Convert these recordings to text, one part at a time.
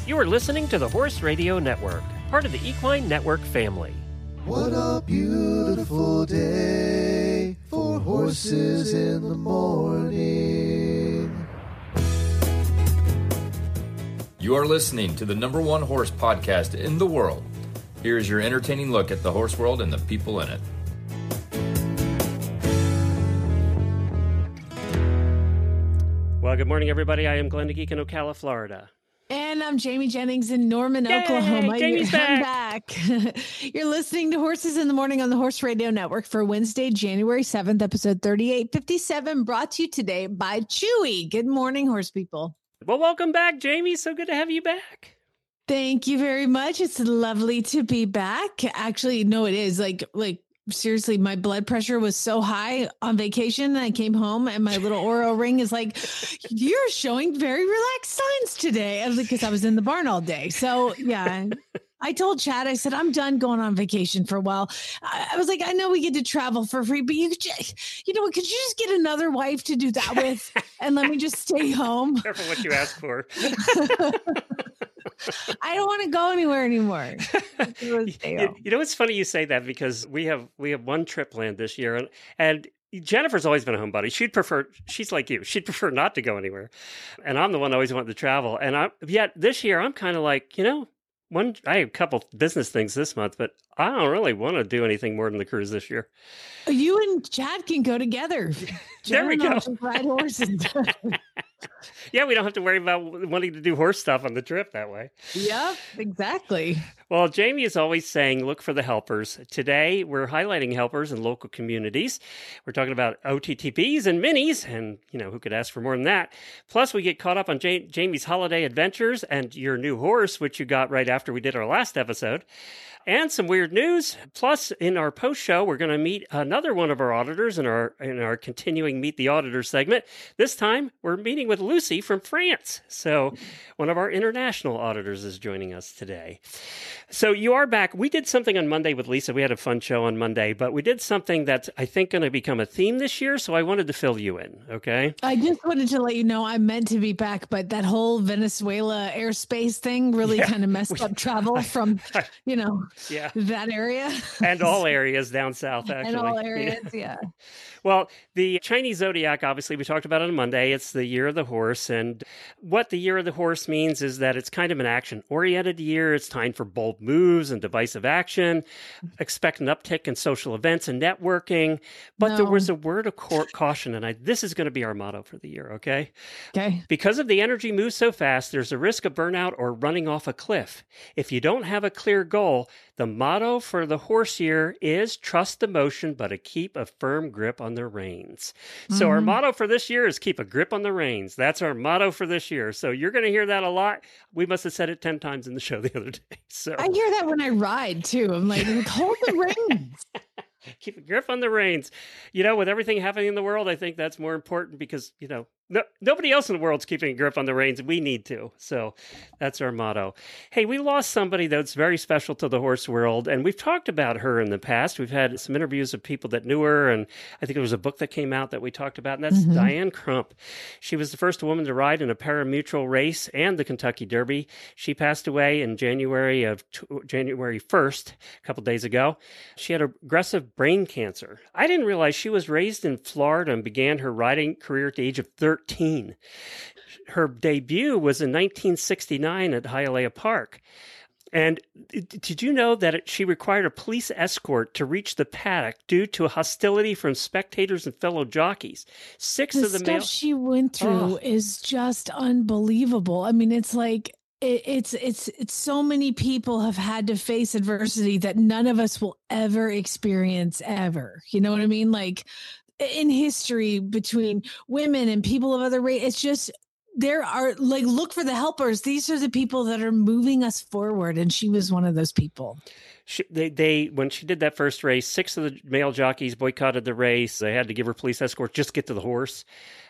You are listening to the Horse Radio Network, part of the Equine Network family. What a beautiful day for horses in the morning. You are listening to the number one horse podcast in the world. Here is your entertaining look at the horse world and the people in it. Well, good morning, everybody. I am Glenn DeGeek in Ocala, Florida. And I'm Jamie Jennings in Norman, Yay, Oklahoma. Jamie's I'm back. You're listening to Horses in the Morning on the Horse Radio Network for Wednesday, January 7th, episode 3857, brought to you today by Chewy. Good morning, horse people. Well, welcome back, Jamie. So good to have you back. Thank you very much. It's lovely to be back. Actually, no, it is like seriously, my blood pressure was so high on vacation. I came home and my little Oura ring is like, you're showing very relaxed signs today. I was like, because I was in the barn all day. So yeah, I told Chad, I said, I'm done going on vacation for a while. I was like, I know we get to travel for free, but you know what? Could you just get another wife to do that with? And let me just stay home. Careful what you ask for. I don't want to go anywhere anymore. You know, it's funny you say that because we have one trip planned this year, and Jennifer's always been a homebody. She's like you. She'd prefer not to go anywhere, and I'm the one always wanting to travel. And yet this year I'm kind of like, I have a couple business things this month, but I don't really want to do anything more than the cruise this year. You and Chad can go together. There we go. Ride horses. Yeah, we don't have to worry about wanting to do horse stuff on the trip that way. Yep, exactly. Well, Jamie is always saying, look for the helpers. Today, we're highlighting helpers in local communities. We're talking about OTTPs and minis, and, who could ask for more than that? Plus, we get caught up on Jamie's holiday adventures and your new horse, which you got right after we did our last episode, and some weird news. Plus, in our post-show, we're going to meet another one of our auditors in our continuing Meet the Auditor segment. This time, we're meeting with Lucy from France. So one of our international auditors is joining us today. So you are back. We did something on Monday with Lisa. We had a fun show on Monday, but we did something that's, I think, going to become a theme this year. So I wanted to fill you in, okay? I just wanted to let you know I meant to be back, but that whole Venezuela airspace thing really kind of messed up travel from, that area. And all areas down south, actually. And all areas, yeah. Well, the Chinese zodiac, obviously, we talked about it on Monday. It's the year of the horse. And what the year of the horse means is that it's kind of an action-oriented year. It's time for bold moves and divisive action. Expect an uptick in social events and networking. But there was a word of caution, and this is going to be our motto for the year, okay? Okay. Because of the energy moves so fast, there's a risk of burnout or running off a cliff. If you don't have a clear goal, the motto for the horse year is trust the motion, but keep a firm grip on the reins. So our motto for this year is keep a grip on the reins. That's our motto for this year. So you're going to hear that a lot. We must have said it 10 times in the show the other day. So I hear that when I ride too. I'm like, hold the reins. Keep a grip on the reins. With everything happening in the world, I think that's more important because, nobody else in the world's keeping a grip on the reins. We need to. So that's our motto. Hey, we lost somebody that's very special to the horse world, and we've talked about her in the past. We've had some interviews of people that knew her, and I think there was a book that came out that we talked about, and that's Diane Crump. She was the first woman to ride in a pari-mutuel race and the Kentucky Derby. She passed away in January 1st, a couple days ago. She had aggressive brain cancer. I didn't realize she was raised in Florida and began her riding career at the age of 13. Her debut was in 1969 at Hialeah Park. And did you know that she required a police escort to reach the paddock due to hostility from spectators and fellow jockeys? The stuff she went through is just unbelievable. I mean, it's like it's so many people have had to face adversity that none of us will ever experience ever. You know what I mean? Like in history between women and people of other race, it's just, there are look for the helpers. These are the people that are moving us forward. And she was one of those people. When she did that first race, 6 of the male jockeys boycotted the race. They had to give her police escort just to get to the horse.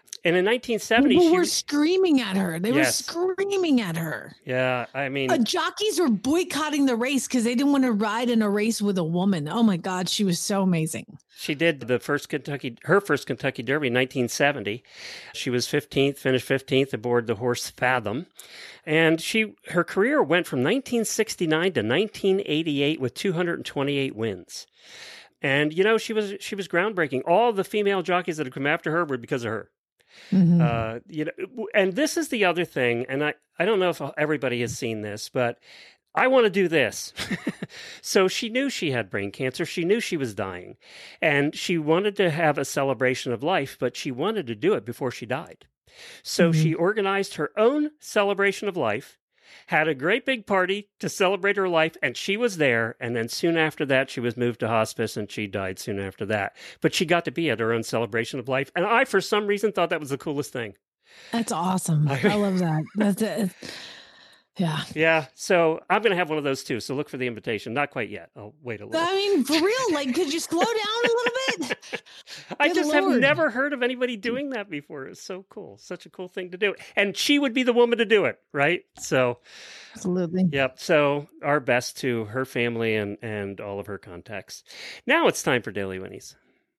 And in 1970, People were screaming at her. They Yes. were screaming at her. yeah, I mean, Jockeys were boycotting the race because they didn't want to ride in a race with a woman. Oh my God, she was so amazing. she did her first Kentucky Derby in 1970. She was 15th, finished 15th aboard the horse Fathom. And her career went from 1969 to 1988 with 228 wins. And, you know, she was groundbreaking. All the female jockeys that had come after her were because of her. Mhm. You know, and this is the other thing, and I don't know if everybody has seen this, but I want to do this. So she knew she had brain cancer. She knew she was dying, and she wanted to have a celebration of life, but she wanted to do it before she died. So she organized her own celebration of life, had a great big party to celebrate her life, and she was there. And then soon after that, she was moved to hospice, and she died soon after that. But she got to be at her own celebration of life. And I, for some reason, thought that was the coolest thing. That's awesome. I love that. That's it. Yeah. Yeah. So I'm going to have one of those too. So look for the invitation. Not quite yet. I'll wait a little. I mean, for real, like, could you slow down a little bit? I Good just have Lord. never heard of anybody doing that before. It's so cool. Such a cool thing to do. And she would be the woman to do it, right? So, Absolutely. yep. So our best to her family and all of her contacts. Now it's time for Daily Winnies.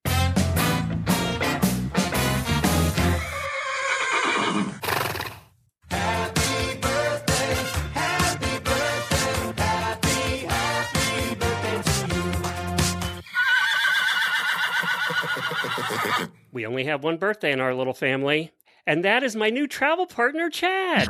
We only have one birthday in our little family, and that is my new travel partner, Chad.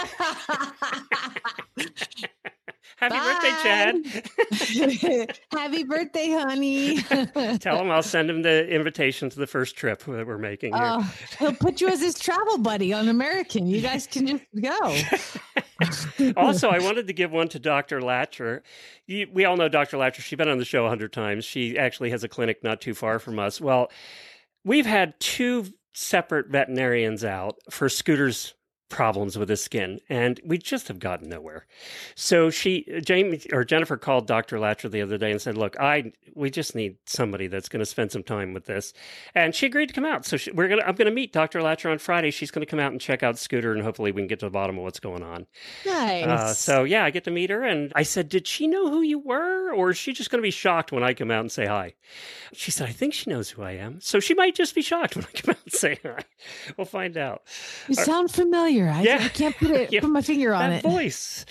Happy birthday, Chad. Happy birthday, honey. Tell him I'll send him the invitation to the first trip that we're making here. He'll put you as his travel buddy on American. You guys can just go. Also, I wanted to give one to Dr. Latcher. We all know Dr. Latcher. She's been on the show 100 times. She actually has a clinic not too far from us. Well, we've had 2 separate veterinarians out for Scooter's problems with his skin, and we just have gotten nowhere. So Jennifer called Dr. Latcher the other day and said, "Look, we just need somebody that's going to spend some time with this," and she agreed to come out. So I'm going to meet Dr. Latcher on Friday. She's going to come out and check out Scooter, and hopefully we can get to the bottom of what's going on. Nice. So yeah, I get to meet her, and I said, "Did she know who you were, or is she just going to be shocked when I come out and say hi?" She said, "I think she knows who I am, so she might just be shocked when I come out and say hi." We'll find out. You sound familiar. I can't put my finger on that it. Voice.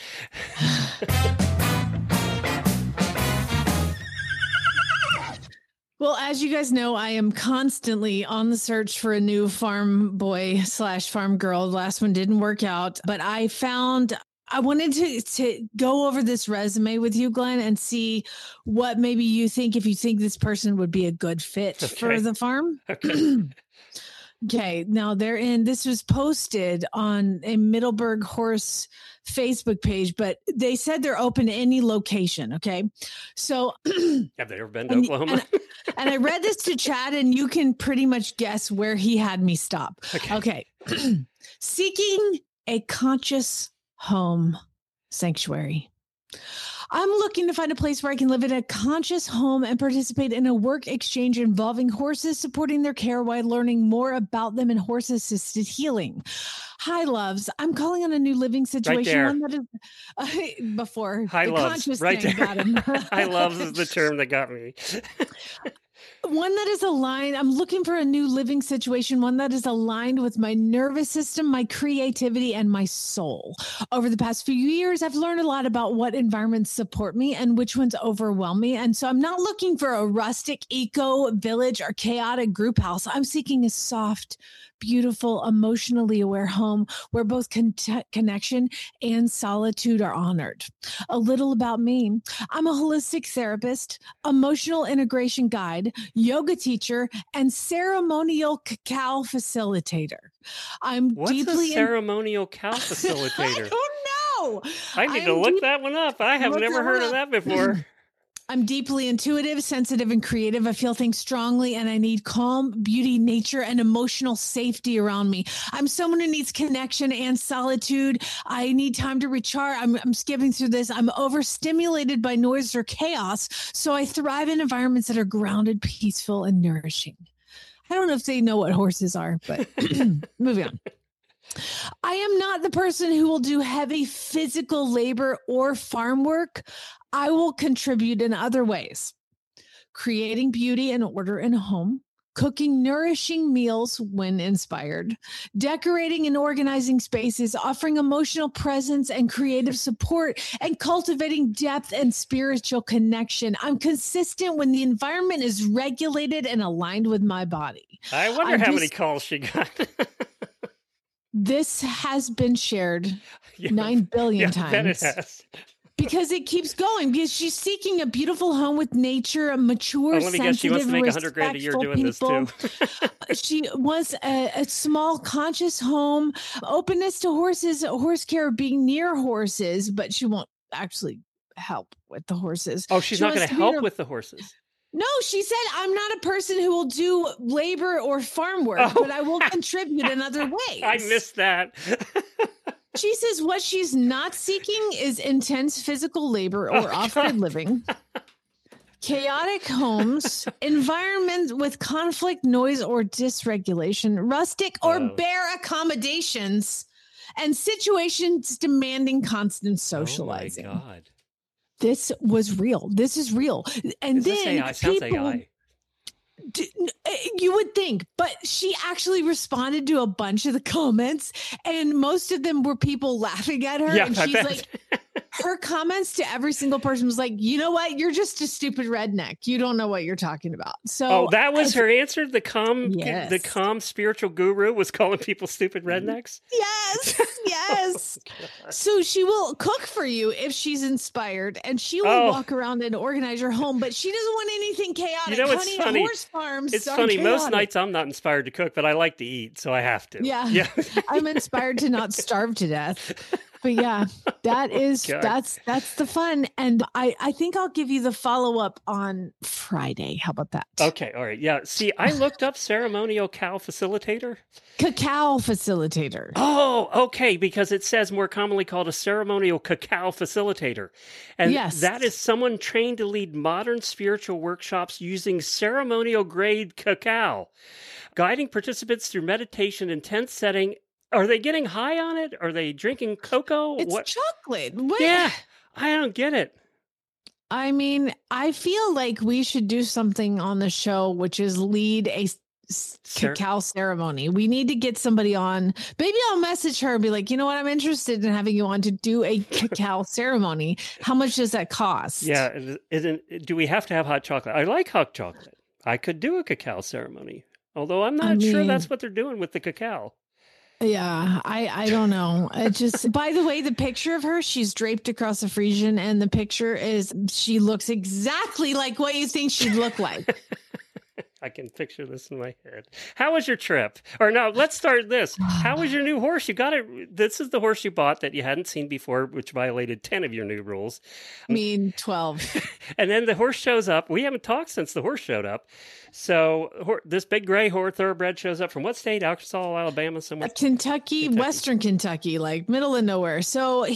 Well, as you guys know, I am constantly on the search for a new farm boy / farm girl. The last one didn't work out, but I wanted to go over this resume with you, Glenn, and see what maybe you think, if you think this person would be a good fit for the farm. Okay. Okay. Now this was posted on a Middleburg Horse Facebook page, but they said they're open to any location. Okay. So Have they ever been to Oklahoma? And I read this to Chad, and you can pretty much guess where he had me stop. Okay. Seeking a conscious home sanctuary. I'm looking to find a place where I can live in a conscious home and participate in a work exchange involving horses, supporting their care while learning more about them in horse-assisted healing. Hi, loves. I'm calling on a new living situation. Right one that is before Hi, the loves. conscious Right thing there. got him. Hi, loves is the term that got me. One that is aligned. I'm looking for a new living situation, one that is aligned with my nervous system, my creativity, and my soul. Over the past few years, I've learned a lot about what environments support me and which ones overwhelm me. And so I'm not looking for a rustic eco village or chaotic group house. I'm seeking a soft, beautiful, emotionally aware home where both connection and solitude are honored. A little about me. I'm a holistic therapist, emotional integration guide, yoga teacher, and ceremonial cacao facilitator. What's a ceremonial cow facilitator? I don't know. I need to look that one up. I have never heard of that before. I'm deeply intuitive, sensitive, and creative. I feel things strongly, and I need calm, beauty, nature, and emotional safety around me. I'm someone who needs connection and solitude. I need time to recharge. I'm skipping through this. I'm overstimulated by noise or chaos, so I thrive in environments that are grounded, peaceful, and nourishing. I don't know if they know what horses are, but moving on. I am not the person who will do heavy physical labor or farm work. I will contribute in other ways. Creating beauty and order in a home, cooking nourishing meals when inspired, decorating and organizing spaces, offering emotional presence and creative support, and cultivating depth and spiritual connection. I'm consistent when the environment is regulated and aligned with my body. I wonder how many calls she got. This has been shared Yeah, 9 billion yeah, bet it times. has. Because it keeps going, because she's seeking a beautiful home with nature, a mature, Let me guess, she wants to make $100,000 a year doing this too. She wants a small, conscious home, openness to horses, horse care, being near horses, but she won't actually help with the horses. Oh, she's not going to help with the horses. No, she said, I'm not a person who will do labor or farm work, but I will contribute in other ways. I missed that. She says what she's not seeking is intense physical labor or off-grid living, chaotic homes, environments with conflict, noise, or dysregulation, rustic or bare accommodations, and situations demanding constant socializing. Oh my God. This was real. This is real. And Is this then AI? Sounds AI. You would think, but she actually responded to a bunch of the comments, and most of them were people laughing at her. Yeah, and she's like, her comments to every single person was like, you know what? You're just a stupid redneck. You don't know what you're talking about. So, that was her answer. The calm spiritual guru was calling people stupid rednecks. Yes, yes. So she will cook for you if she's inspired, and she will walk around and organize your home. But she doesn't want anything chaotic. You know, it's funny. Horse farms. It's funny. Chaotic. Most nights I'm not inspired to cook, but I like to eat, so I have to. Yeah. I'm inspired to not starve to death. But yeah, that's the fun. And I think I'll give you the follow-up on Friday. How about that? Okay. All right. Yeah. See, I looked up ceremonial cacao facilitator. Cacao facilitator. Oh, okay. Because it says more commonly called a ceremonial cacao facilitator. And that is someone trained to lead modern spiritual workshops using ceremonial grade cacao, guiding participants through meditation in tent setting. Are they getting high on it? Are they drinking cocoa? It's chocolate. What? Yeah, I don't get it. I mean, I feel like we should do something on the show, which is lead a cacao ceremony. We need to get somebody on. Maybe I'll message her and be like, you know what? I'm interested in having you on to do a cacao ceremony. How much does that cost? Yeah. Do we have to have hot chocolate? I like hot chocolate. I could do a cacao ceremony, although I'm not sure that's what they're doing with the cacao. Yeah, I don't know. It just, by the way, the picture of her, she's draped across a Frisian, and the picture she looks exactly like what you think she'd look like. I can picture this in my head. How was your trip? Or no, let's start this. How was your new horse? You got it. This is the horse you bought that you hadn't seen before, which violated 10 of your new rules. I mean, 12. And then the horse shows up. We haven't talked since the horse showed up. So this big gray thoroughbred shows up from what state? Arkansas, Alabama, somewhere? Kentucky, Western Kentucky, like middle of nowhere. So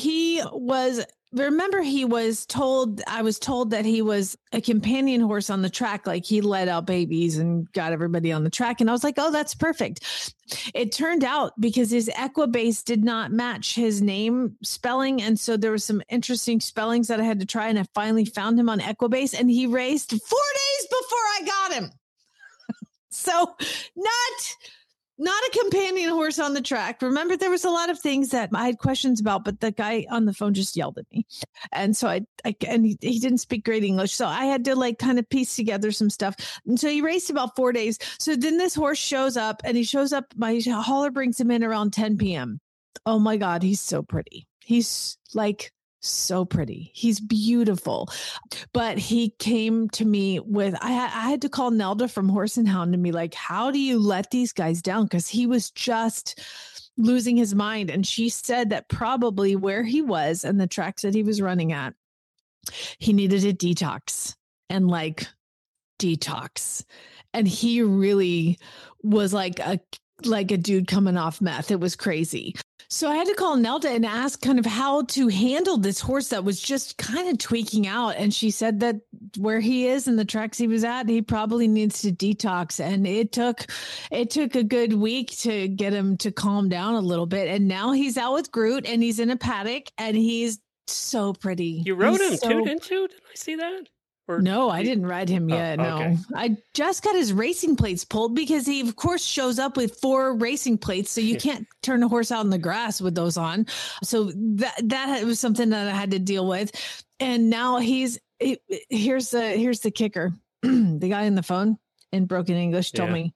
I was told that he was a companion horse on the track. Like he let out babies and got everybody on the track. And I was like, oh, that's perfect. It turned out because his Equibase did not match his name spelling. And so there was some interesting spellings that I had to try. And I finally found him on Equibase, and he raced 4 days before I got him. So not a companion horse on the track. Remember, there was a lot of things that I had questions about, but the guy on the phone just yelled at me. And so he didn't speak great English. So I had to kind of piece together some stuff. And so he raced about 4 days. So then this horse shows up, my hauler brings him in around 10 p.m. Oh my God, he's so pretty. He's so pretty. He's beautiful. But he came to me with, I had to call Nelda from Horse and Hound and be like, how do you let these guys down? Because he was just losing his mind. And she said that probably where he was and the tracks that he was running at, he needed a detox and detox. And he really was like a dude coming off meth. It was crazy. So I had to call Nelda and ask kind of how to handle this horse that was just kind of tweaking out. And she said that where he is and the tracks he was at, he probably needs to detox. And it took a good week to get him to calm down a little bit. And now he's out with Groot and he's in a paddock and he's so pretty. You rode him He's too, didn't you? Did I see that? Or No, I didn't ride him yet. okay. No, I just got his racing plates pulled because he, of course, shows up with 4 racing plates. So you can't turn a horse out in the grass with those on. So that was something that I had to deal with. And now here's the kicker. The guy on the phone in broken English told me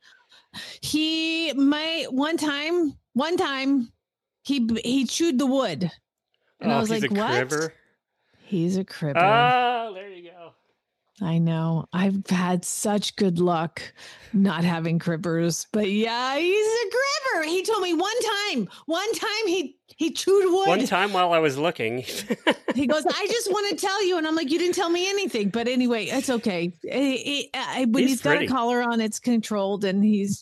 one time he chewed the wood. And I was he's like, a what? cribber? He's a cribber. Oh, there you go. I know. I've had such good luck not having cribbers, but yeah, he's a cribber. He told me one time he chewed wood. One time while I was looking. He goes, I just want to tell you. And I'm like, you didn't tell me anything. But anyway, it's okay. When he's got pretty. a collar on, it's controlled. And he's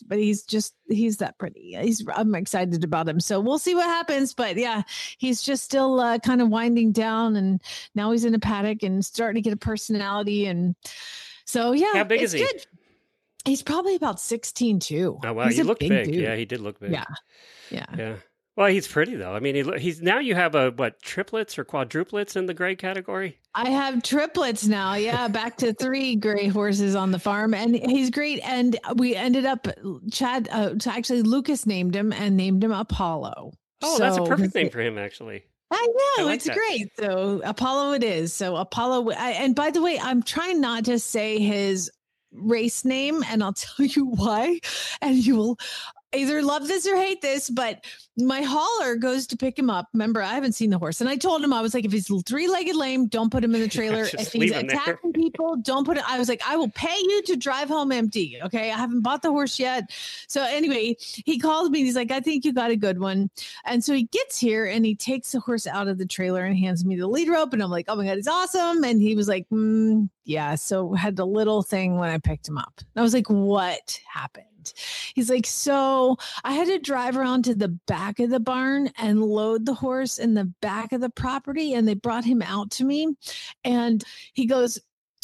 that pretty. I'm excited about him. So we'll see what happens. But yeah, he's just still kind of winding down. And now he's in a paddock and starting to get a personality. And so, yeah. How big is he? Good. He's probably about 16 too. Oh, wow. He's He a looked big. dude. Yeah, he did look big. Yeah. Well, he's pretty though. I mean, he's now you have triplets or quadruplets in the gray category? I have triplets now. Yeah, back to 3 gray horses on the farm, and he's great. And we ended up actually Lucas named him Apollo. Oh, that's a perfect name for him, actually. I know, like it's that. great. So Apollo it is. So Apollo, and by the way, I'm trying not to say his race name, and I'll tell you why. And you will either love this or hate this, but my hauler goes to pick him up. Remember, I haven't seen the horse. And I told him, I was like, if he's 3-legged lame, don't put him in the trailer. Just If leave he's him there. attacking people, don't put it. I was like, I will pay you to drive home empty. Okay. I haven't bought the horse yet. So anyway, he called me. And he's like, I think you got a good one. And so he gets here and he takes the horse out of the trailer and hands me the lead rope. And I'm like, oh my God, he's awesome. And he was like, yeah. So had the little thing when I picked him up. And I was like, what happened? He's like, so I had to drive around to the back of the barn and load the horse in the back of the property. And they brought him out to me. And he goes,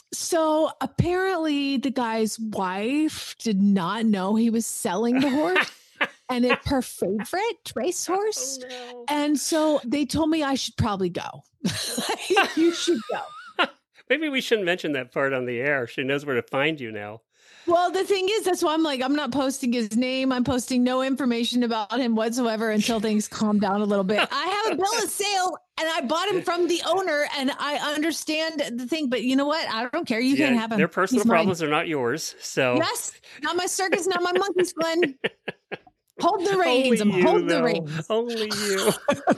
so apparently the guy's wife did not know he was selling the horse. And it's her favorite racehorse. Oh, no. And so they told me I should probably go. You should go. Maybe we shouldn't mention that part on the air. She knows where to find you now. Well, the thing is, that's why I'm like, I'm not posting his name. I'm posting no information about him whatsoever until things calm down a little bit. I have a bill of sale and I bought him from the owner and I understand the thing, but you know what? I don't care. You can't have him. Their personal He's mine. problems are not yours. So Yes, not my circus, not my monkeys, Glenn. Hold the reins. Only you, Hold the though. reins. Only you.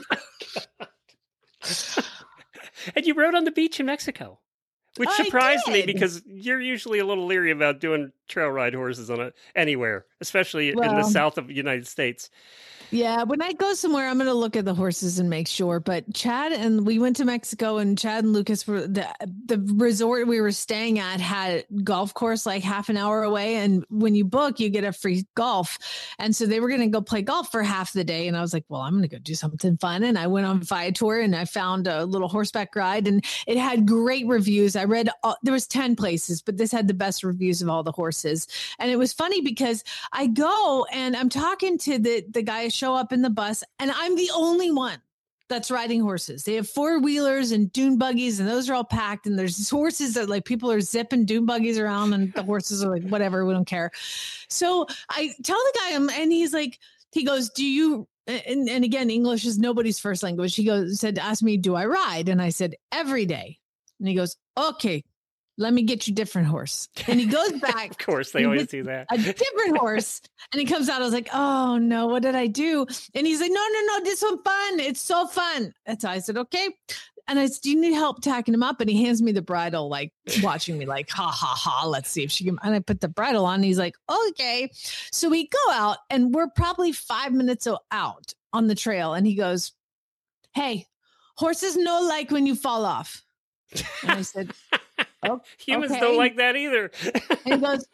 And you rode on the beach in Mexico, which I surprised me did. because you're usually a little leery about doing trail ride horses on anywhere, especially in the Well, south of the United States. Yeah, when I go somewhere, I'm going to look at the horses and make sure. But Chad and we went to Mexico, and Chad and Lucas were the resort we were staying at had golf course like half an hour away, and when you book, you get a free golf. And so they were going to go play golf for half the day, and I was like, well, I'm going to go do something fun. And I went on Viator and I found a little horseback ride, and it had great reviews. I read there was 10 places, but this had the best reviews of all the horses. And it was funny because I go and I'm talking to the guy show up in the bus, and I'm the only one that's riding horses. They have 4-wheelers and dune buggies, and those are all packed. And there's horses that like people are zipping dune buggies around, and the horses are like, whatever, we don't care. So I tell the guy, and he's like, he goes, do you, and again, English is nobody's first language. He asked me, do I ride? And I said, every day. And he goes, okay, let me get you a different horse. And he goes back. Of course, they always do that. A different horse. And he comes out. I was like, oh no, what did I do? And he's like, no, this one's fun. It's so fun. And so I said, okay. And I said, do you need help tacking him up? And he hands me the bridle, like watching me like, ha, ha, ha. Let's see if she can. And I put the bridle on. And he's like, okay. So we go out and we're probably 5 minutes out on the trail. And he goes, hey, horses no like when you fall off. And I said, oh, Humans okay. don't like that either. And he goes,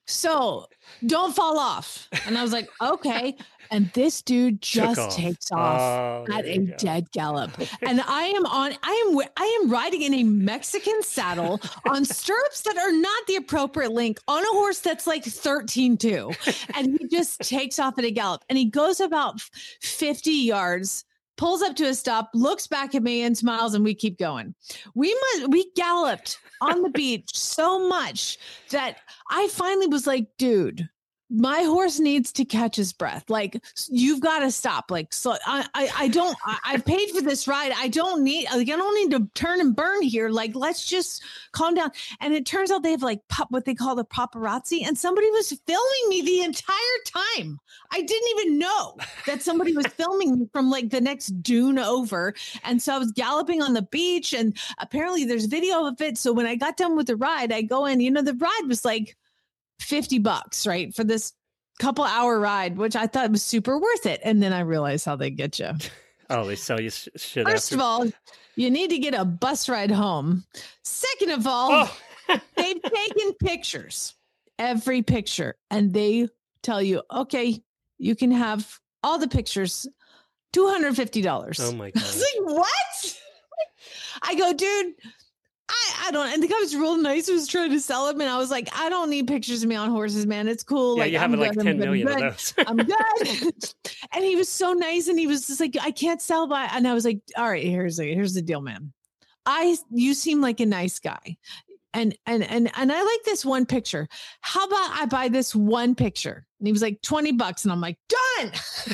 So don't fall off. And I was like, okay. And this dude just takes off at a dead gallop. And I am riding in a Mexican saddle on stirrups that are not the appropriate length on a horse that's like 13.2. And he just takes off at a gallop and he goes about 50 yards, pulls up to a stop, looks back at me and smiles, and we keep going. We galloped on the beach so much that I finally was like, dude, my horse needs to catch his breath. Like, you've got to stop. Like, so I paid for this ride. I don't need to turn and burn here. Like, let's just calm down. And it turns out they have like what they call the paparazzi. And somebody was filming me the entire time. I didn't even know that somebody was filming me from like the next dune over. And so I was galloping on the beach and apparently there's video of it. So when I got done with the ride, I go in, the ride was like $50, right? For this couple hour ride, which I thought was super worth it. And then I realized how they get you. Oh, they sell you shit. First of all, you need to get a bus ride home. Second of all, they've taken pictures, every picture, and they tell you, okay, you can have all the pictures, $250. Oh my God. I was like, what? I go, dude, I don't, and the guy was real nice, was trying to sell him. And I was like, I don't need pictures of me on horses, man. It's cool. Yeah, like, you have like 10 million of those. I'm good. And he was so nice. And he was just like, I can't sell by. And I was like, all right, here's the deal, man. You seem like a nice guy. And I like this one picture. How about I buy this one picture? And he was like, $20. And I'm like, done.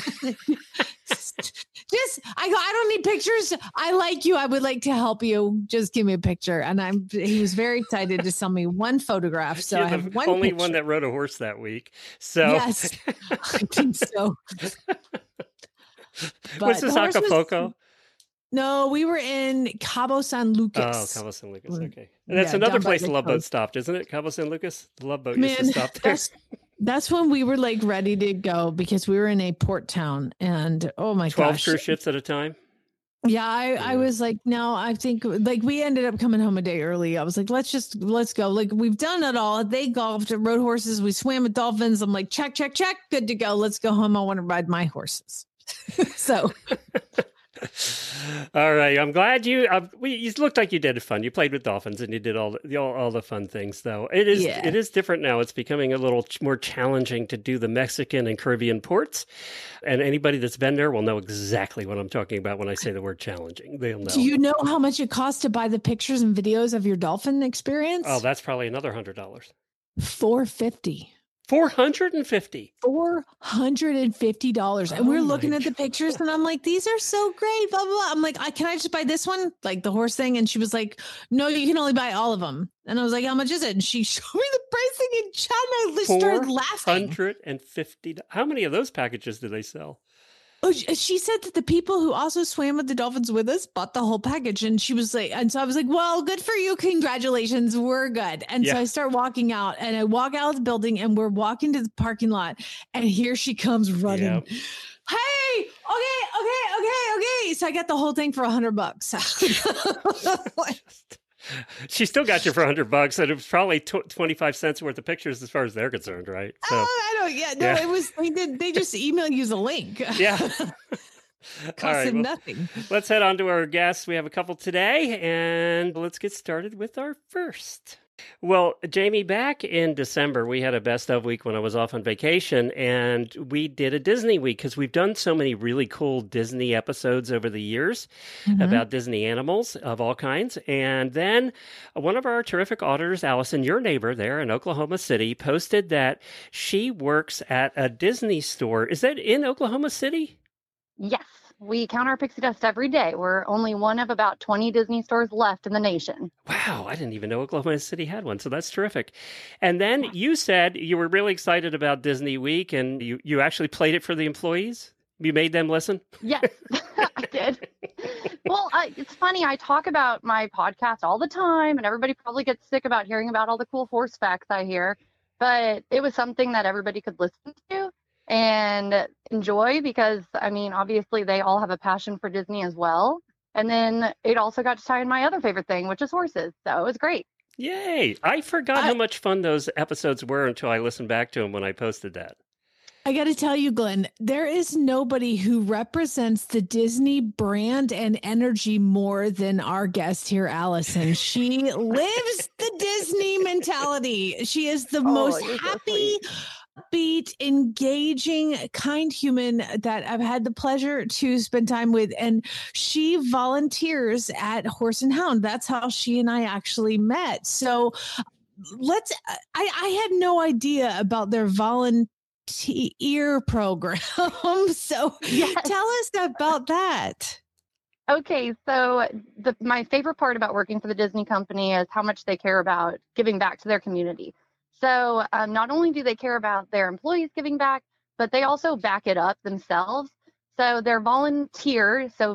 I don't need pictures. I like you. I would like to help you. Just give me a picture. And he was very excited to sell me one photograph. So I have one only picture. One that rode a horse that week. So yes, I think so. What's this, Acapulco? No, we were in Cabo San Lucas. Oh, Cabo San Lucas. Okay. And that's another place the Love Boat stopped, isn't it? Cabo San Lucas? The Love Boat used to stop there. That's when we were like ready to go because we were in a port town and oh my 12 gosh. 12 cruise ships at a time? Yeah, I was like, no, I think like we ended up coming home a day early. I was like, let's go. Like we've done it all. They golfed, rode horses. We swam with dolphins. I'm like, check. Good to go. Let's go home. I want to ride my horses. So. All right. I'm glad you looked like you did fun. You played with dolphins and you did all the fun things, though. It is different now. It's becoming a little more challenging to do the Mexican and Caribbean ports. And anybody that's been there will know exactly what I'm talking about when I say the word challenging. They'll know. Do you know how much it costs to buy the pictures and videos of your dolphin experience? Oh, that's probably another $100. $450. $450. $450. And we're looking at the pictures and I'm like, these are so great. Blah, blah, blah. I'm like, can I just buy this one? Like the horse thing. And she was like, no, you can only buy all of them. And I was like, how much is it? And she showed me the pricing in chat and I started laughing. $450. How many of those packages do they sell? Oh, she said that the people who also swam with the dolphins with us bought the whole package. And she was like, and so I was like, well, good for you. Congratulations. We're good. And so I start walking out and I walk out of the building and we're walking to the parking lot. And here she comes running. Yep. Hey, okay. So I got the whole thing for $100. She still got you for $100, and it was probably 25 cents worth of pictures as far as they're concerned, right? So, I don't. Yeah, no, it was. They just email you the link. Yeah, cost nothing. Let's head on to our guests. We have a couple today, and let's get started with our first. Well, Jamie, back in December, we had a best of week when I was off on vacation, and we did a Disney week because we've done so many really cool Disney episodes over the years about Disney animals of all kinds. And then one of our terrific auditors, Allison, your neighbor there in Oklahoma City, posted that she works at a Disney store. Is that in Oklahoma City? Yes. We count our pixie dust every day. We're only one of about 20 Disney stores left in the nation. Wow, I didn't even know Oklahoma City had one, so that's terrific. And then you said you were really excited about Disney Week, and you actually played it for the employees? You made them listen? Yes, I did. Well, it's funny. I talk about my podcast all the time, and everybody probably gets sick about hearing about all the cool horse facts I hear, but it was something that everybody could listen to and enjoy because, I mean, obviously they all have a passion for Disney as well. And then it also got to tie in my other favorite thing, which is horses. So it was great. Yay! I forgot how much fun those episodes were until I listened back to them when I posted that. I got to tell you, Glenn, there is nobody who represents the Disney brand and energy more than our guest here, Allison. She lives the Disney mentality. She is the most happy, upbeat, engaging, kind human that I've had the pleasure to spend time with. And she volunteers at Horse and Hound. That's how she and I actually met. So I had no idea about their volunteer program. So tell us about that. Okay, so my favorite part about working for the Disney company is how much they care about giving back to their community. So not only do they care about their employees giving back, but they also back it up themselves. So they're volunteer, so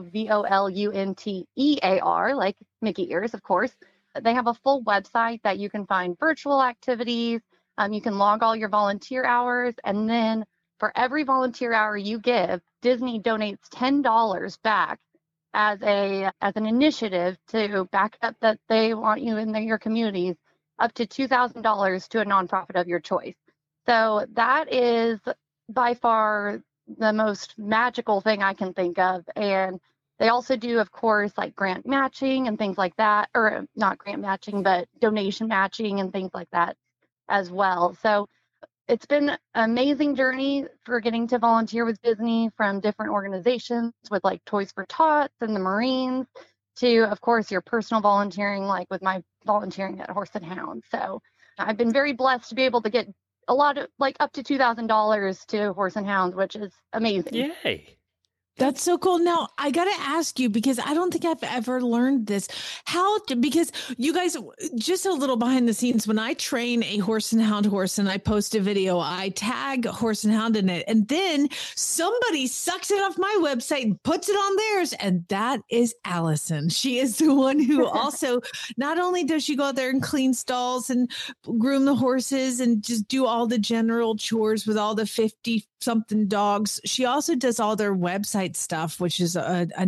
VOLUNTEAR, like Mickey ears, of course. They have a full website that you can find virtual activities. You can log all your volunteer hours, and then for every volunteer hour you give, Disney donates $10 back as an initiative to back up that they want you in your communities, up to $2,000 to a nonprofit of your choice. So that is by far the most magical thing I can think of. And they also do, of course, like grant matching and things like that, or not grant matching, but donation matching and things like that as well. So it's been an amazing journey for getting to volunteer with Disney, from different organizations with like Toys for Tots and the Marines to, of course, your personal volunteering, like with my volunteering at Horse and Hound. So I've been very blessed to be able to get a lot of, like, up to $2,000 to Horse and Hounds, which is amazing. Yay. That's so cool. Now, I got to ask you, because I don't think I've ever learned this. Because you guys, just a little behind the scenes, when I train a Horse and Hound horse and I post a video, I tag Horse and Hound in it. And then somebody sucks it off my website and puts it on theirs. And that is Allison. She is the one who also, not only does she go out there and clean stalls and groom the horses and just do all the general chores with all the 50 something dogs, she also does all their website stuff, which is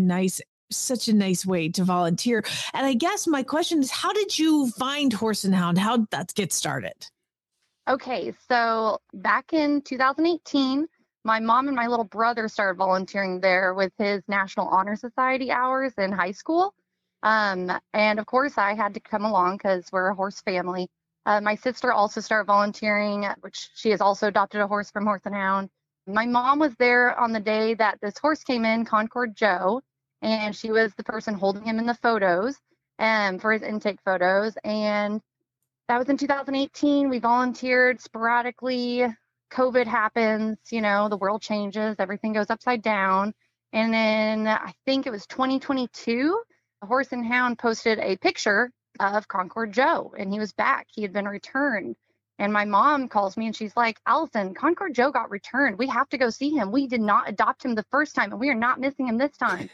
such a nice way to volunteer. And I guess my question is, how did you find Horse and Hound? How did that get started? Okay, so back in 2018, my mom and my little brother started volunteering there with his National Honor Society hours in high school. And of course, I had to come along because we're a horse family. My sister also started volunteering, which she has also adopted a horse from Horse and Hound. My mom was there on the day that this horse came in, Concord Joe, and she was the person holding him in the photos for his intake photos. And that was in 2018. We volunteered sporadically. COVID happens, the world changes, everything goes upside down. And then I think it was 2022, Horse and Hound posted a picture of Concord Joe, and he was back. He had been returned. And my mom calls me and she's like, Allison, Concord Joe got returned. We have to go see him. We did not adopt him the first time, and we are not missing him this time.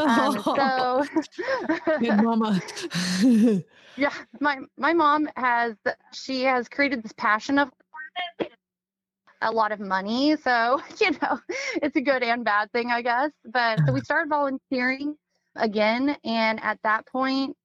No. Good mama. Yeah, my mom has created this passion of a lot of money. So, it's a good and bad thing, I guess. But so we started volunteering again. And at that point,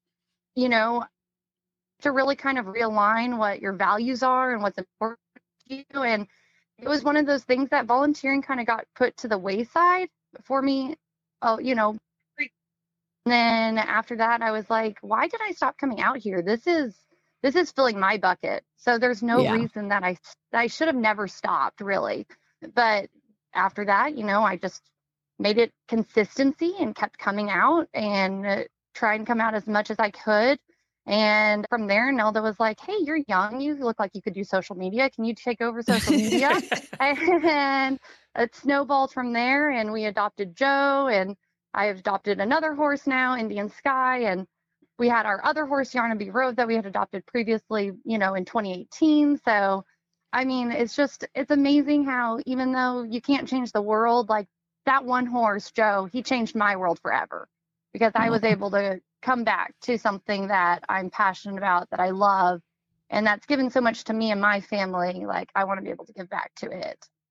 to really kind of realign what your values are and what's important to you. And it was one of those things that volunteering kind of got put to the wayside for me. And then after that, I was like, why did I stop coming out here? This is filling my bucket. So there's no reason that I should have never stopped, really. But after that, I just made it consistency and kept coming out and try and come out as much as I could. And from there, Nelda was like, hey, you're young. You look like you could do social media. Can you take over social media? And it snowballed from there. And we adopted Joe. And I have adopted another horse now, Indian Sky. And we had our other horse, Yarnaby Road, that we had adopted previously, in 2018. So, I mean, it's amazing how, even though you can't change the world, like that one horse, Joe, he changed my world forever, because I was able to come back to something that I'm passionate about, that I love, and that's given so much to me and my family. Like, I want to be able to give back to it.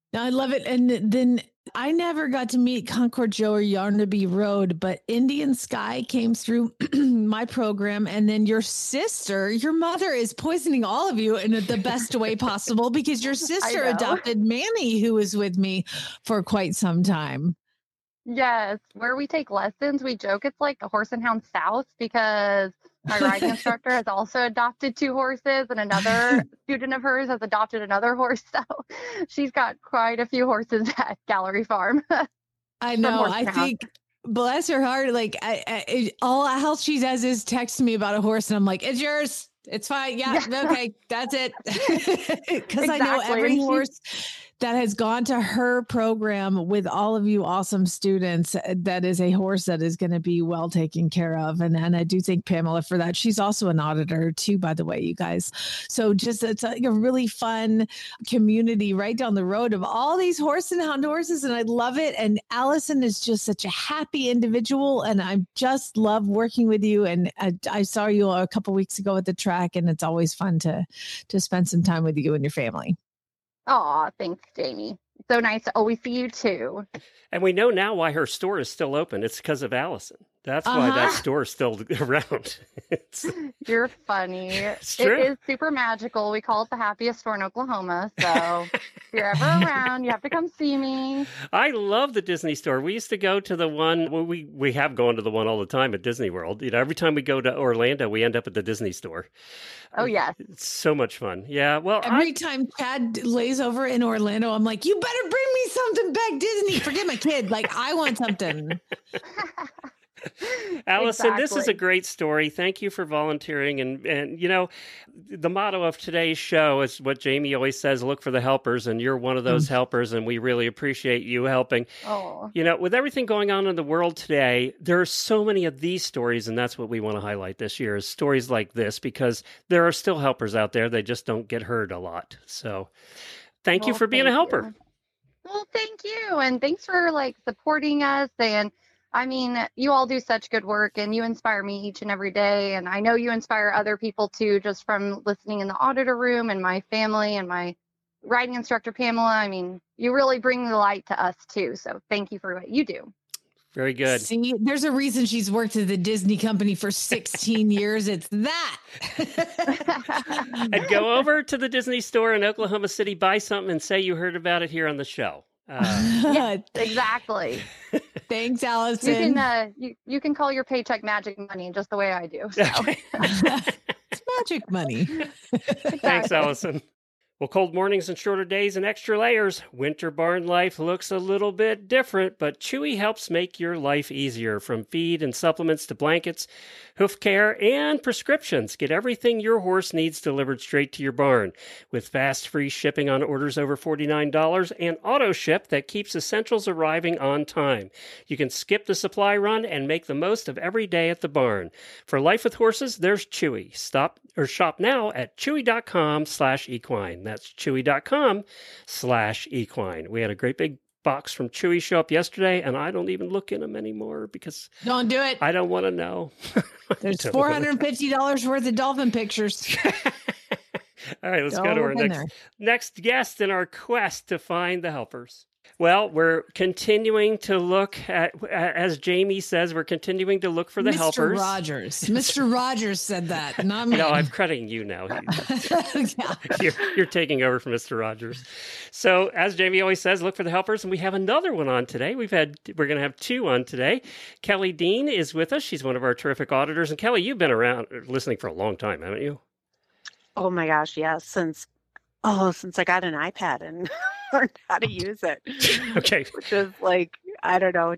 I love it. And then I never got to meet Concord Joe or Yarnaby Road, but Indian Sky came through my program. And then your sister, your mother is poisoning all of you in the best way possible because your sister know. adopted Manny, who was with me for quite some time. Yes, where we take lessons, we joke it's like the Horse and Hound South because my riding instructor has also adopted 2 horses, and another student of hers has adopted another horse. So she's got quite a few horses at Gallery Farm. I From know. Horse I and Hound. think, bless her heart, like all she does is text me about a horse, and I'm like, "It's yours. It's fine. Yeah, okay, that's it." Because I know Exactly. every And horse that has gone to her program with all of you awesome students, that is a horse that is going to be well taken care of. And I do thank Pamela for that. She's also an auditor too, by the way, you guys. So just it's like a really fun community right down the road of all these horse and hound horses. And I love it. And Allison is just such a happy individual. And I just love working with you. And I saw you a couple weeks ago at the track, and it's always fun to spend some time with you and your family. Aw, thanks, Jamie. So nice to always see you too. And we know now why her store is still open. It's because of Allison. That's why that store is still around. You're funny. It's true. It is super magical. We call it the happiest store in Oklahoma. So if you're ever around, you have to come see me. I love the Disney store. We used to go to the one, well, we have gone to the one all the time at Disney World. You know, every time we go to Orlando, we end up at the Disney store. Oh, yes. It's so much fun. Yeah. Well, Every time Chad lays over in Orlando, I'm like, you better bring me something back, Disney. Forget my kid. Like, I want something. Allison, this is a Exactly. great story. Thank you for volunteering. And you know, the motto of today's show is what Jamie always says, look for the helpers. And you're one of those helpers. And we really appreciate you helping. Oh, You know, with everything going on in the world today, there are so many of these stories. And that's what we want to highlight this year is stories like this, because there are still helpers out there. They just don't get heard a lot. So thank you well, for being a thank helper. you. Well, thank you. And thanks for like supporting us. And I mean, you all do such good work and you inspire me each and every day. And I know you inspire other people too, just from listening in the auditor room and my family and my riding instructor, Pamela. I mean, you really bring the light to us too. So thank you for what you do. Very good. See, there's a reason she's worked at the Disney company for 16 years. It's that. And go over to the Disney store in Oklahoma City, buy something, and say you heard about it here on the show. Exactly. Thanks, You Allison. can you can call your paycheck magic money just the way I do. So. It's magic money. Thanks, Allison. Well, cold mornings and shorter days and extra layers. Winter barn life looks a little bit different, but Chewy helps make your life easier. From feed and supplements to blankets, hoof care, and prescriptions. Get everything your horse needs delivered straight to your barn. With fast, free shipping on orders over $49 and auto ship that keeps essentials arriving on time. You can skip the supply run and make the most of every day at the barn. For life with horses, there's Chewy. Shop now at chewy.com/equine. That's chewy.com/equine. We had a great big box from Chewy show up yesterday, and I don't even look in them anymore because Don't do it. I don't want to know. There's $450 worth of dolphin pictures. All right, let's Don't go to our look in there. next guest in our quest to find the helpers. Well, we're continuing to look at, as Jamie says, we're continuing to look for the Mr. helpers. Rogers. Mr. Rogers said that, not me. No, I'm crediting you now. Yeah. You're taking over from Mr. Rogers. So, as Jamie always says, look for the helpers, and we have another one on today. We're going to have two on today. Kelly Dean is with us. She's one of our terrific auditors. And Kelly, you've been around listening for a long time, haven't you? Oh my gosh, yes. Since I got an iPad and learned how to use it. Okay. Which was like, I don't know,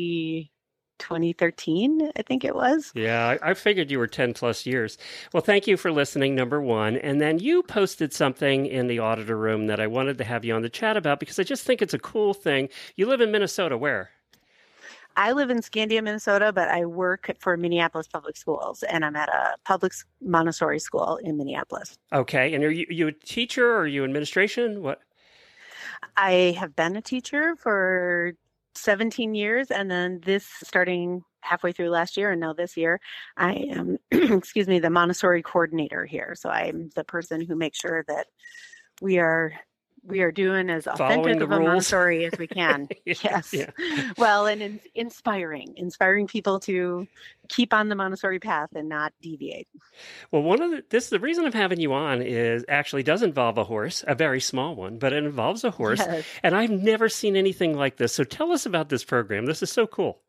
2013, I think it was. Yeah, I figured you were 10 plus years. Well, thank you for listening, number one. And then you posted something in the auditor room that I wanted to have you on the chat about because I just think it's a cool thing. You live in Minnesota. Where? I live in Scandia, Minnesota, but I work for Minneapolis Public Schools, and I'm at a public Montessori school in Minneapolis. Okay. And are you a teacher or are you administration? What? I have been a teacher for 17 years, and then starting halfway through last year and now this year, I am, the Montessori coordinator here. So I'm the person who makes sure that we are We are doing as Following authentic the of a rules. Montessori as we can. Yes. Yeah. Well, and inspiring people to keep on the Montessori path and not deviate. Well, the reason I'm having you on is actually does involve a horse, a very small one, but it involves a horse. Yes. And I've never seen anything like this. So tell us about this program. This is so cool.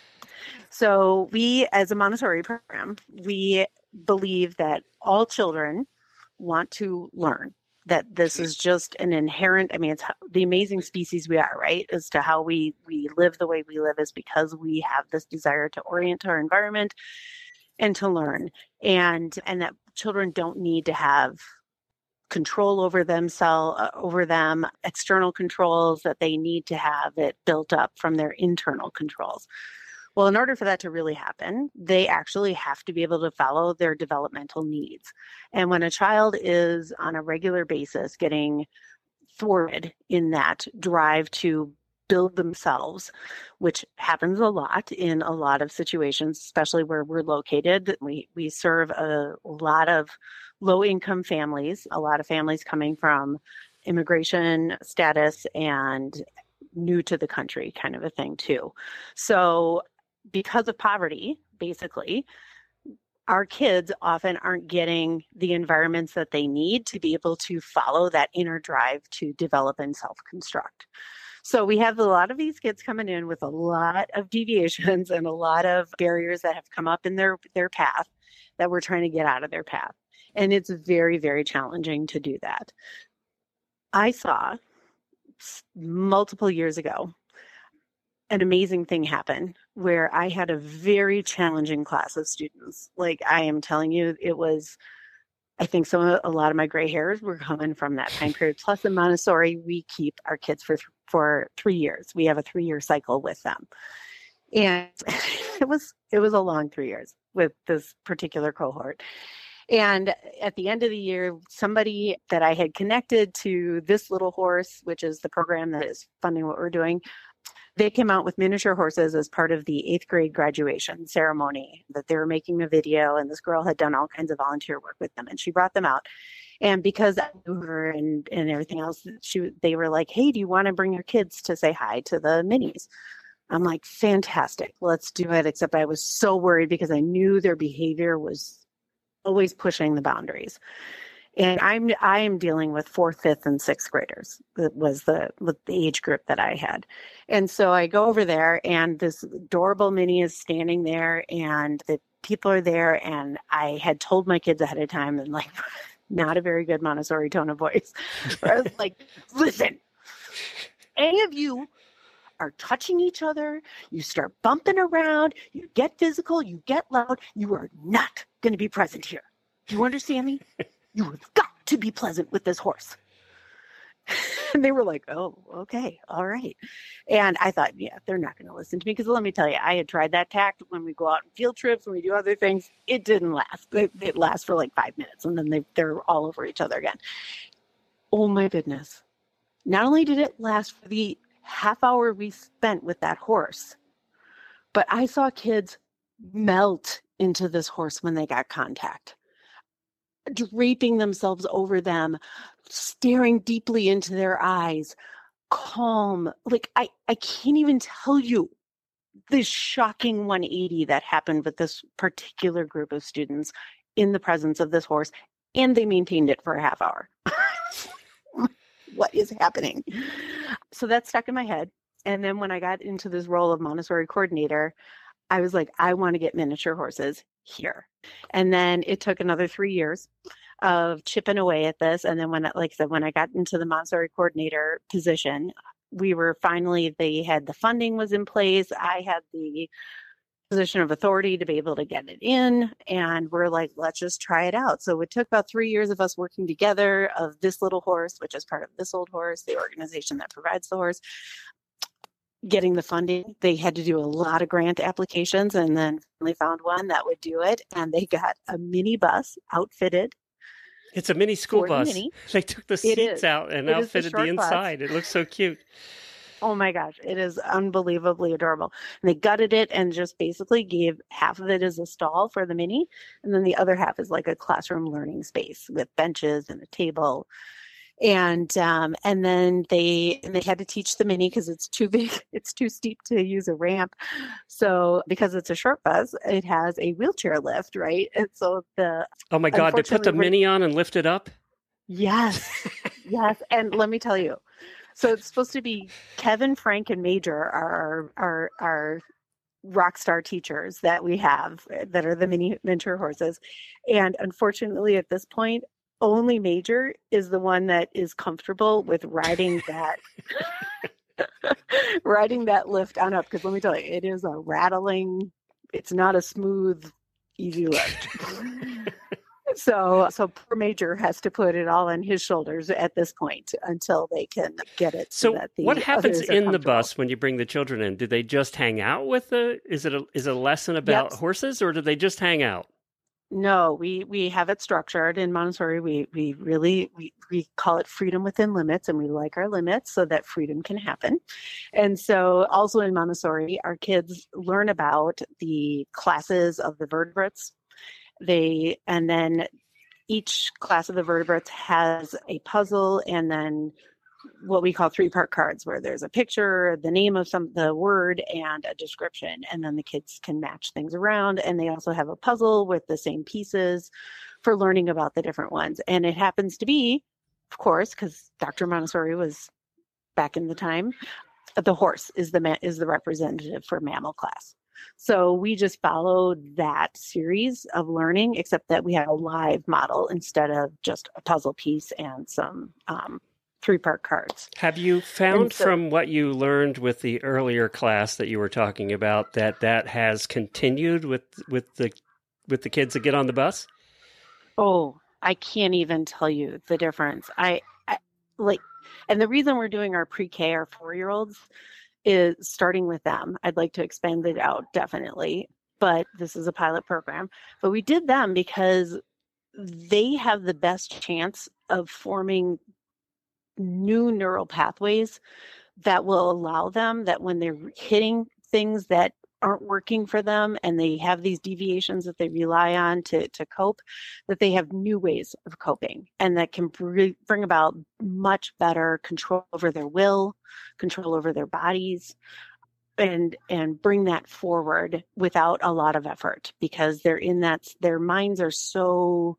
So we, as a Montessori program, we believe that all children want to learn, that this is just an inherent, I mean, it's the amazing species we are, right? As to how we live the way we live is because we have this desire to orient to our environment and to learn. And that children don't need to have control over themselves, over them, external controls, that they need to have it built up from their internal controls. Well, in order for that to really happen, they actually have to be able to follow their developmental needs. And when a child is on a regular basis getting thwarted in that drive to build themselves, which happens a lot in a lot of situations, especially where we're located, we serve a lot of low-income families, a lot of families coming from immigration status and new to the country kind of a thing too. So because of poverty, basically, our kids often aren't getting the environments that they need to be able to follow that inner drive to develop and self-construct. So we have a lot of these kids coming in with a lot of deviations and a lot of barriers that have come up in their path that we're trying to get out of their path. And it's very, very challenging to do that. I saw multiple years ago an amazing thing happen where I had a very challenging class of students. Like, I am telling you, it was, I think a lot of my gray hairs were coming from that time period. Plus, in Montessori, we keep our kids for 3 years. We have a 3-year cycle with them. And it was a long 3 years with this particular cohort. And at the end of the year, somebody that I had connected to This Little Horse, which is the program that is funding what we're doing, they came out with miniature horses as part of the 8th grade graduation ceremony, that they were making a video, and this girl had done all kinds of volunteer work with them, and she brought them out. And because I knew her and everything else, they were like, hey, do you want to bring your kids to say hi to the minis? I'm like, fantastic, let's do it. Except I was so worried because I knew their behavior was always pushing the boundaries. And I am dealing with 4th, 5th, and 6th graders. That was the age group that I had. And so I go over there, and this adorable mini is standing there, and the people are there. And I had told my kids ahead of time, and like, not a very good Montessori tone of voice, where I was like, listen, any of you are touching each other, you start bumping around, you get physical, you get loud, you are not going to be present here. Do you understand me? You have got to be pleasant with this horse. And they were like, oh, okay, all right. And I thought, yeah, they're not going to listen to me, because let me tell you, I had tried that tact when we go out on field trips, when we do other things. It didn't last. It lasts for like 5 minutes, and then they're all over each other again. Oh my goodness. Not only did it last for the half hour we spent with that horse, but I saw kids melt into this horse when they got contact, draping themselves over them, staring deeply into their eyes, calm. Like, I can't even tell you this shocking 180 that happened with this particular group of students in the presence of this horse, and they maintained it for a half hour. What is happening? So that stuck in my head. And then when I got into this role of Montessori coordinator, I was like, I want to get miniature horses here. And then it took another 3 years of chipping away at this. And then when I got into the Montessori coordinator position, they had the funding was in place. I had the position of authority to be able to get it in. And we're like, let's just try it out. So it took about 3 years of us working together, of This Little Horse, which is part of This Old Horse, the organization that provides the horse, getting the funding. They had to do a lot of grant applications, and then finally found one that would do it. And they got a mini bus outfitted. It's a mini school for the bus. mini. They took the seats out and It is the outfitted the short bus. inside. It looks so cute. Oh my gosh, it is unbelievably adorable. And they gutted it and just basically gave half of it as a stall for the mini, and then the other half is like a classroom learning space with benches and a table. And then they had to teach the mini because it's too big, it's too steep to use a ramp. So because it's a short bus, it has a wheelchair lift, right? And so oh my God, they put the mini on and lift it up? Yes, yes. And let me tell you, so it's supposed to be Kevin, Frank, and Major are our rock star teachers that we have that are the miniature horses. And unfortunately, at this point, only Major is the one that is comfortable with riding that lift on up. Because let me tell you, it is a rattling. It's not a smooth, easy lift. So poor Major has to put it all on his shoulders at this point until they can get it. So that what happens in the bus when you bring the children in? Do they just hang out with is it a lesson about horses, or do they just hang out? No, we have it structured in Montessori. We really call it freedom within limits, and we like our limits so that freedom can happen. And so also in Montessori, our kids learn about the classes of the vertebrates. And then each class of the vertebrates has a puzzle and then what we call 3-part cards, where there's a picture, the name of the word, and a description. And then the kids can match things around. And they also have a puzzle with the same pieces for learning about the different ones. And it happens to be, of course, because Dr. Montessori was back in the time, the horse is the representative for mammal class. So we just followed that series of learning, except that we had a live model instead of just a puzzle piece and some 3-part cards. Have you found from what you learned with the earlier class that you were talking about that has continued with the kids that get on the bus? Oh, I can't even tell you the difference. I like, and the reason we're doing our pre-K, our 4-year-olds, is starting with them. I'd like to expand it out, definitely, but this is a pilot program. But we did them because they have the best chance of forming new neural pathways that will allow them that when they're hitting things that aren't working for them and they have these deviations that they rely on to cope, that they have new ways of coping and that can bring about much better control over their will, control over their bodies, and bring that forward without a lot of effort, because they're in that, their minds are so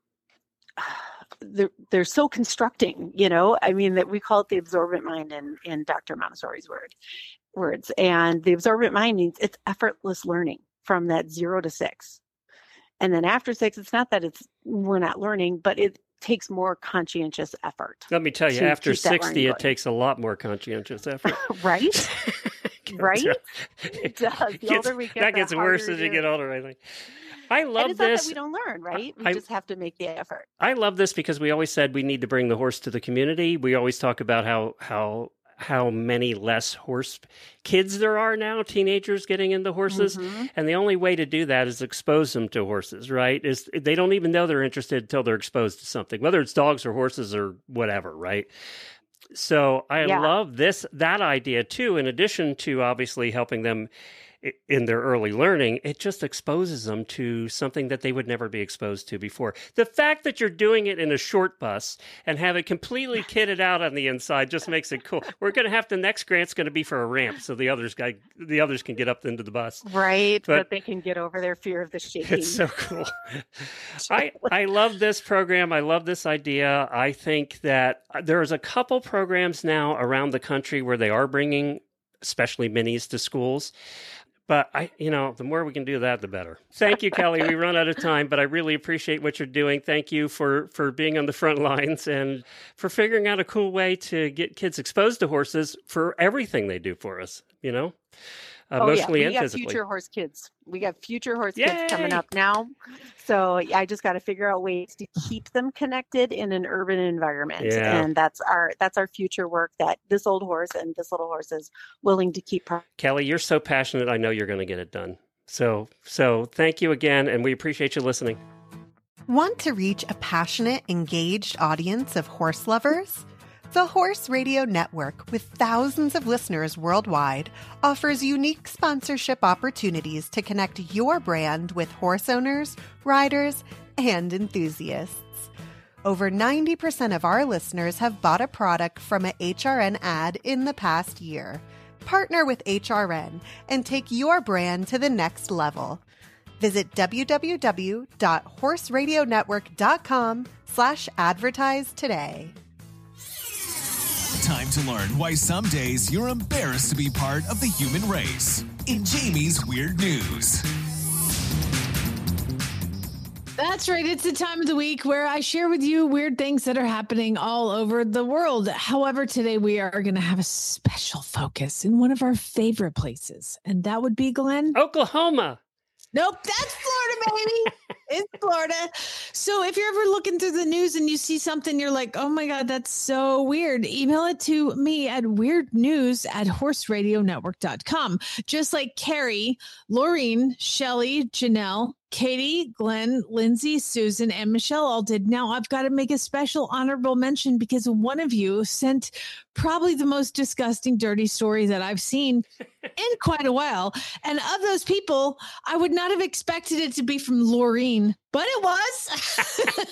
they're so constructing, I mean, that we call it the absorbent mind in Dr. Montessori's words. And the absorbent mind means it's effortless learning from that 0 to 6. And then after 6, it's not that we're not learning, but it takes more conscientious effort. Let me tell you, after 60, it takes a lot more conscientious effort. Right? Right? It does. The older we get, that gets worse as you get older, I think. I love it's this. Not that we don't learn, right? We just have to make the effort. I love this because we always said we need to bring the horse to the community. We always talk about how many less horse kids there are now, teenagers getting into horses. Mm-hmm. And the only way to do that is expose them to horses, right? They don't even know they're interested until they're exposed to something, whether it's dogs or horses or whatever, right? So I love that idea too, in addition to obviously helping them in their early learning. It just exposes them to something that they would never be exposed to before. The fact that you're doing it in a short bus and have it completely kitted out on the inside just makes it cool. We're going to have the next grant's going to be for a ramp so the others can get up into the bus. Right, but they can get over their fear of the shaking. It's so cool. I love this program. I love this idea. I think that there's a couple programs now around the country where they are bringing especially minis to schools. But the more we can do that, the better. Thank you, Kelly. We run out of time, but I really appreciate what you're doing. Thank you for being on the front lines and for figuring out a cool way to get kids exposed to horses for everything they do for us, emotionally and physically. We got future horse kids coming up now. So I just got to figure out ways to keep them connected in an urban environment. Yeah. And that's our future work that this old horse and this little horse is willing to keep. Kelly, you're so passionate. I know you're going to get it done. So thank you again. And we appreciate you listening. Want to reach a passionate, engaged audience of horse lovers? The Horse Radio Network, with thousands of listeners worldwide, offers unique sponsorship opportunities to connect your brand with horse owners, riders, and enthusiasts. Over 90% of our listeners have bought a product from a HRN ad in the past year. Partner with HRN and take your brand to the next level. Visit www.horseradionetwork.com/advertise today. Time to learn why some days you're embarrassed to be part of the human race. In Jamie's Weird News. That's right. It's the time of the week where I share with you weird things that are happening all over the world. However, today we are going to have a special focus in one of our favorite places. And that would be, Glenn? Oklahoma. Nope, that's Florida, baby. It's Florida. So if you're ever looking through the news and you see something, you're like, oh my God, that's so weird. Email it to me at weirdnews@horseradionetwork.com. Just like Carrie, Laureen, Shelly, Janelle, Katie, Glenn, Lindsay, Susan, and Michelle all did. Now I've got to make a special honorable mention because one of you sent probably the most disgusting, dirty story that I've seen in quite a while. And of those people, I would not have expected it to be from Laureen, but it was.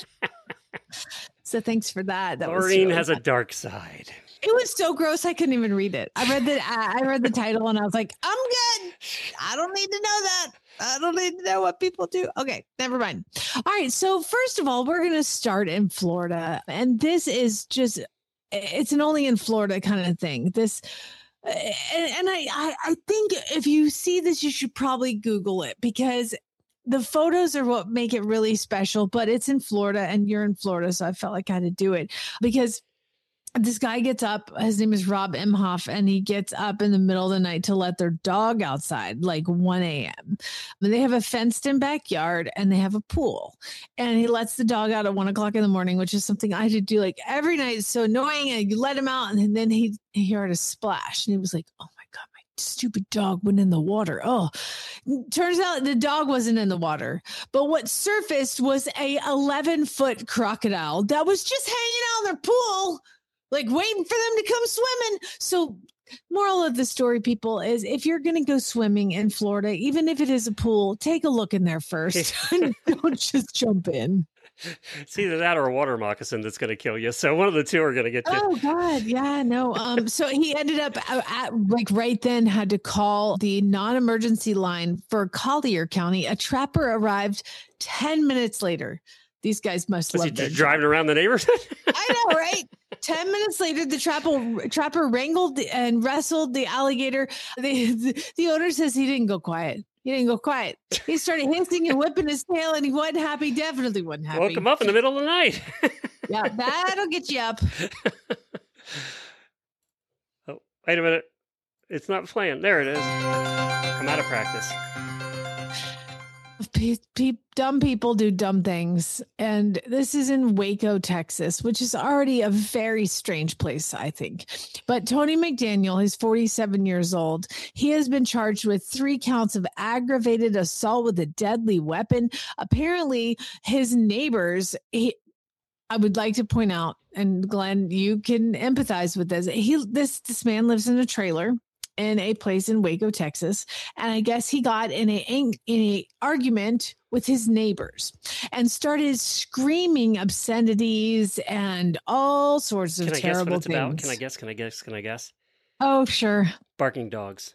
So thanks for that. Laureen has a dark side. It was so gross I couldn't even read it. I read the title and I was like, I'm good. I don't need to know that. I don't need to know what people do. Okay, never mind. All right. So first of all, we're going to start in Florida. And this is just, it's an only in Florida kind of thing. This, and I think if you see this, you should probably Google it because the photos are what make it really special, but it's in Florida and you're in Florida. So I felt like I had to do it because this guy gets up, his name is Rob Imhoff, and he gets up in the middle of the night to let their dog outside, like 1 a.m. They have a fenced-in backyard, and they have a pool. And he lets the dog out at 1 o'clock in the morning, which is something I had to do like every night. It's so annoying. And you let him out, and then he heard a splash, and he was like, oh my God, my stupid dog went in the water. Oh, turns out the dog wasn't in the water. But what surfaced was a 11-foot crocodile that was just hanging out in their pool, like waiting for them to come swimming. So moral of the story, people, is if you're going to go swimming in Florida, even if it is a pool, take a look in there first. Don't just jump in. It's either that or a water moccasin that's going to kill you. So one of the two are going to get you. Oh God. Yeah, no. So he ended up right then had to call the non-emergency line for Collier County. A trapper arrived 10 minutes later. These guys must love he their just driving around the neighborhood? I know, right? 10 minutes later, the trapper wrangled and wrestled the alligator. The owner says he didn't go quiet. He didn't go quiet. He started hissing and whipping his tail, and he wasn't happy. Definitely wasn't happy. Woke him up in the middle of the night. Yeah, that'll get you up. Oh, wait a minute. It's not playing. There it is. I'm out of practice. Dumb people do dumb things. And this is in Waco, Texas, which is already a very strange place, I think. But Tony McDaniel, he's 47 years old. He has been charged with 3 counts of aggravated assault with a deadly weapon. Apparently, his neighbors, I would like to point out, and Glenn, you can empathize with this. This man lives in a trailer in a place in Waco, Texas. And I guess he got in a argument with his neighbors and started screaming obscenities and all sorts of terrible things. About? Can I guess? Oh, sure. Barking dogs.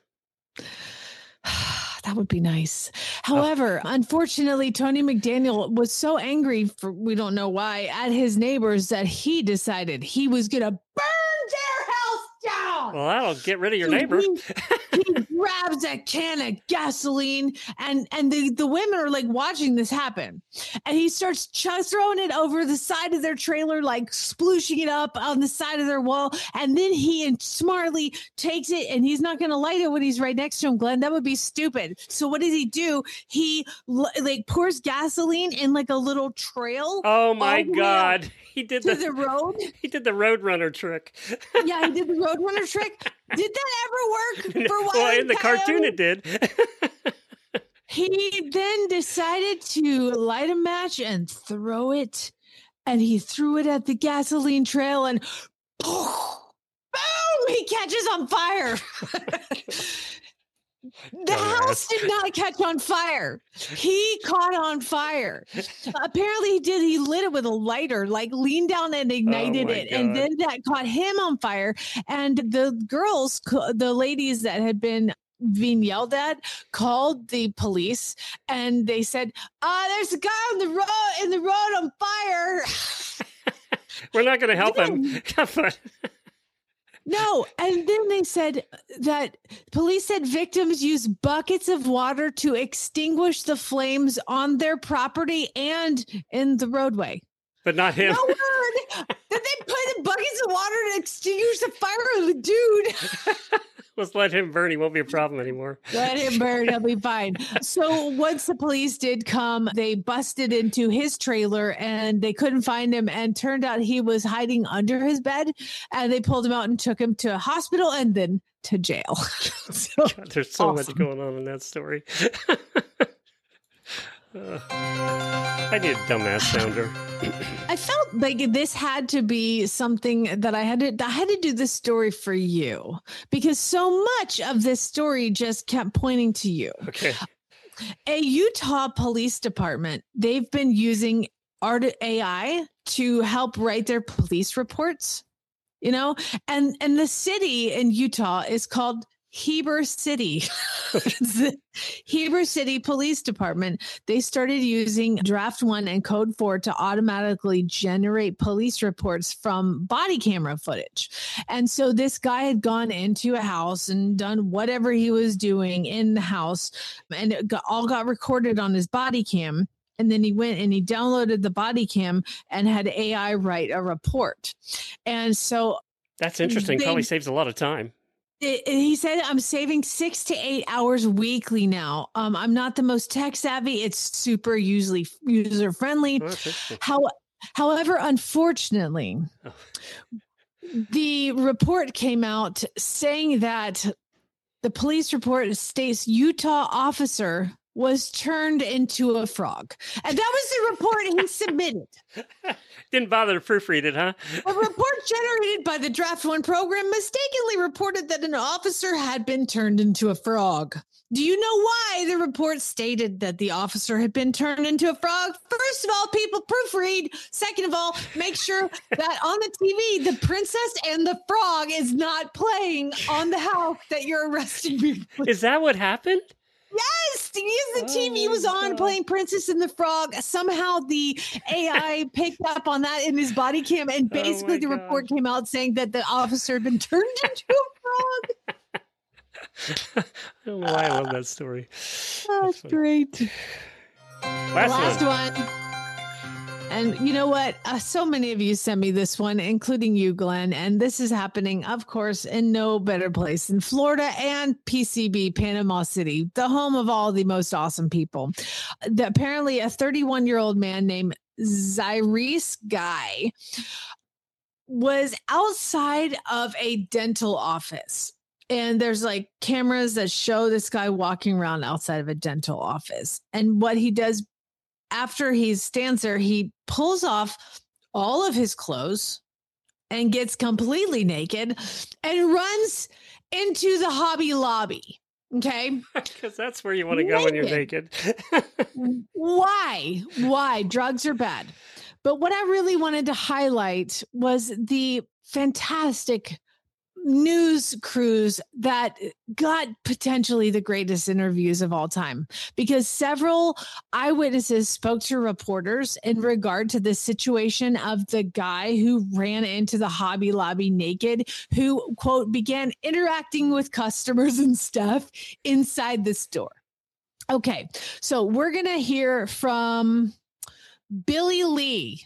That would be nice. However, unfortunately, Tony McDaniel was so angry for we don't know why at his neighbors that he decided he was going to burn their house down. Well, that'll get rid of your neighbor. He grabs a can of gasoline and the women are like watching this happen. And he starts throwing it over the side of their trailer, like splooshing it up on the side of their wall. And then he smartly takes it and he's not going to light it when he's right next to him, Glenn. That would be stupid. So what does he do? He like pours gasoline in like a little trail. Oh my God. He did the road. He did the Roadrunner trick. Yeah, he did the Roadrunner trick. Did that ever work for Well, in the cartoon it did. He then decided to light a match and throw it. And he threw it at the gasoline trail and boom, he catches on fire. The house did not catch on fire. He caught on fire. Apparently he did. He lit it with a lighter, like leaned down and ignited it. God. And then that caught him on fire. And the girls, the ladies that had been being yelled at, called the police, and they said, there's a guy on the road, in the road on fire. We're not going to help him. No, and then they said that police said victims used buckets of water to extinguish the flames on their property and in the roadway. But not him. No word that they put in buckets of water to extinguish the fire of the dude. Let's let him burn. He won't be a problem anymore. Let him burn. He'll be fine. So once the police did come, they busted into his trailer and they couldn't find him. And turned out he was hiding under his bed. And they pulled him out and took him to a hospital and then to jail. So, God, there's so much going on in that story. I need a dumbass sounder. I felt like this had to be something that I had to do this story for you, because so much of this story just kept pointing to you. Okay. A Utah police department, they've been using AI to help write their police reports, and the city in Utah is called Heber City. The Heber City Police Department. They started using Draft 1 and Code 4 to automatically generate police reports from body camera footage. And so this guy had gone into a house and done whatever he was doing in the house, and it all got recorded on his body cam. And then he went and he downloaded the body cam and had AI write a report. And so that's interesting. Probably saves a lot of time. He said, I'm saving 6 to 8 hours weekly now. I'm not the most tech savvy. It's super user friendly. However, unfortunately, the report came out saying that the police report states Utah officer was turned into a frog. And that was the report he submitted. Didn't bother to proofread it, huh? A report generated by the Draft 1 program mistakenly reported that an officer had been turned into a frog. Do you know why the report stated that the officer had been turned into a frog? First of all, people proofread. Second of all, make sure that on the TV, the princess and the frog is not playing on the house that you're arresting me for. Is that what happened? Yes, the TV was on playing Princess and the Frog. Somehow the AI picked up on that in his body cam, and basically the report came out saying that the officer had been turned into a frog. I don't know why I love that story. That's great. Last one. And you know what? So many of you sent me this one, including you, Glenn. And this is happening, of course, in no better place than Florida and PCB, Panama City, the home of all the most awesome people. Apparently, a 31-year-old man named Zyrese Guy was outside of a dental office. And there's like cameras that show this guy walking around outside of a dental office. And what he does after he stands there, he pulls off all of his clothes and gets completely naked and runs into the Hobby Lobby. Okay. Because that's where you want to go when you're naked. Why? Drugs are bad. But what I really wanted to highlight was the fantastic news crews that got potentially the greatest interviews of all time, because several eyewitnesses spoke to reporters in regard to the situation of the guy who ran into the Hobby Lobby naked, who, quote, began interacting with customers and stuff inside the store. Okay, so we're going to hear from Billy Lee.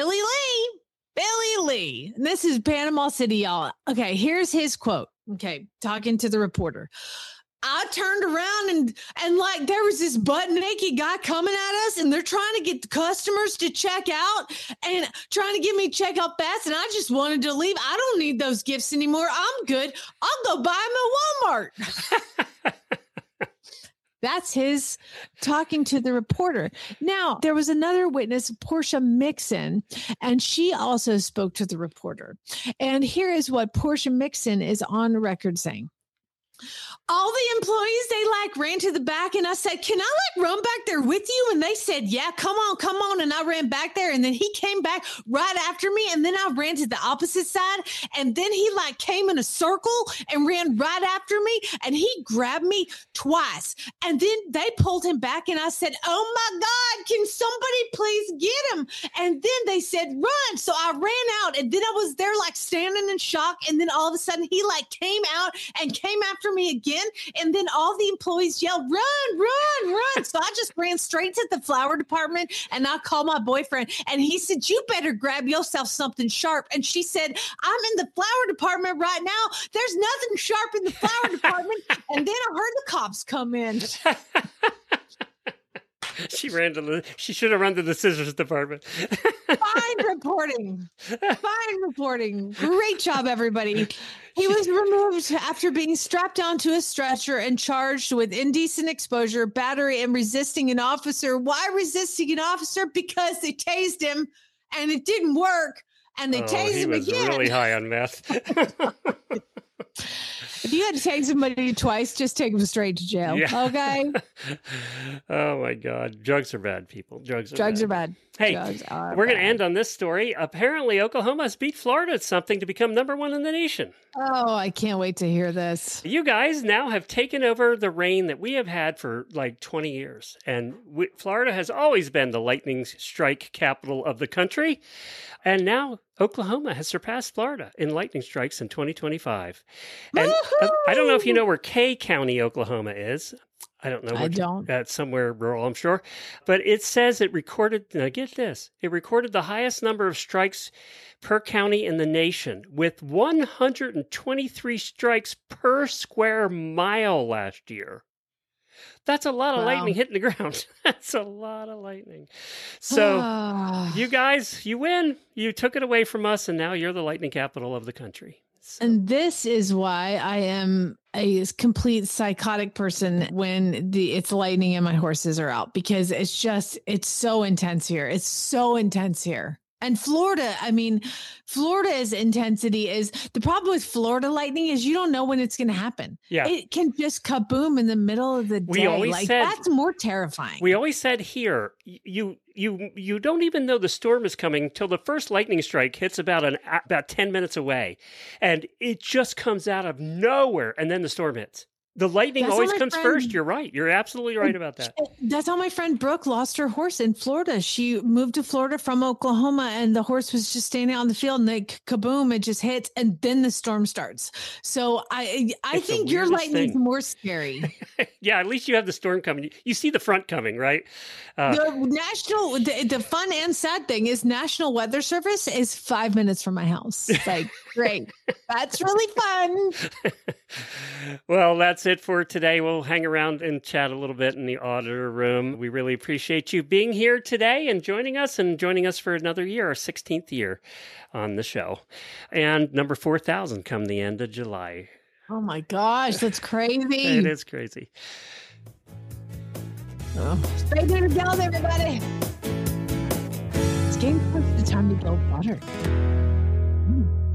And this is Panama City, y'all. Okay, here's his quote. Okay, talking to the reporter. I turned around and like there was this butt naked guy coming at us, and they're trying to get the customers to check out and trying to get me to check out fast. And I just wanted to leave. I don't need those gifts anymore. I'm good. I'll go buy them at Walmart. That's his talking to the reporter. Now, there was another witness, Portia Mixon, and she also spoke to the reporter. And here is what Portia Mixon is on record saying. All the employees, they like ran to the back, and I said, can I like run back there with you? And they said, yeah, come on. And I ran back there, and then he came back right after me. And then I ran to the opposite side, and then he like came in a circle and ran right after me, and he grabbed me twice. And then they pulled him back, and I said, oh my God, can somebody please get him? And then they said, run. So I ran out, and then I was there like standing in shock. And then all of a sudden he like came out and came after me again. And then all the employees yelled, run. So I just ran straight to the flower department, and I called my boyfriend, and he said, you better grab yourself something sharp. And she said, I'm in the flower department right now. There's nothing sharp in the flower department. And then I heard the cops come in. She should have run to the scissors department. Fine reporting. Great job, everybody. He was removed after being strapped onto a stretcher and charged with indecent exposure, battery, and resisting an officer. Why resisting an officer? Because they tased him and it didn't work. And they tased him again. He was really high on meth. If you had to take somebody twice, just take them straight to jail. Yeah. Okay. Oh my God. Drugs are bad, people. Drugs are bad. Hey, we're going to end on this story. Apparently, Oklahoma has beat Florida at something to become #1 in the nation. Oh, I can't wait to hear this. You guys now have taken over the reign that we have had for like 20 years. And Florida has always been the lightning strike capital of the country. And now Oklahoma has surpassed Florida in lightning strikes in 2025. And I don't know if you know where Kay County, Oklahoma is. I don't know. I don't. That's somewhere rural, I'm sure. But it says it recorded, now get this, it recorded the highest number of strikes per county in the nation with 123 strikes per square mile last year. That's a lot of lightning hitting the ground. That's a lot of lightning. So you guys, you win. You took it away from us, and now you're the lightning capital of the country. So. And this is why I am a complete psychotic person when it's lightning and my horses are out, because it's so intense here. It's so intense here. And Florida's intensity is, the problem with Florida lightning is you don't know when it's going to happen. Yeah. It can just kaboom in the middle of the day. That's more terrifying. We always said here, you don't even know the storm is coming till the first lightning strike hits about 10 minutes away. And it just comes out of nowhere. And then the storm hits. The lightning always comes first. You're right. You're absolutely right about that. That's how my friend Brooke lost her horse in Florida. She moved to Florida from Oklahoma, and the horse was just standing out on the field, and kaboom, it just hits, and then the storm starts. So I think your lightning is more scary. Yeah, at least you have the storm coming. You see the front coming, right? The fun and sad thing is National Weather Service is 5 minutes from my house. It's like, great. That's really fun. Well, that's it for today. We'll hang around and chat a little bit in the auditor room. We really appreciate you being here today and joining us for another year, our 16th year on the show. And number 4,000 come the end of July. Oh my gosh, that's crazy. It is crazy. Stay tuned to build, everybody. It's getting close to the time to build butter.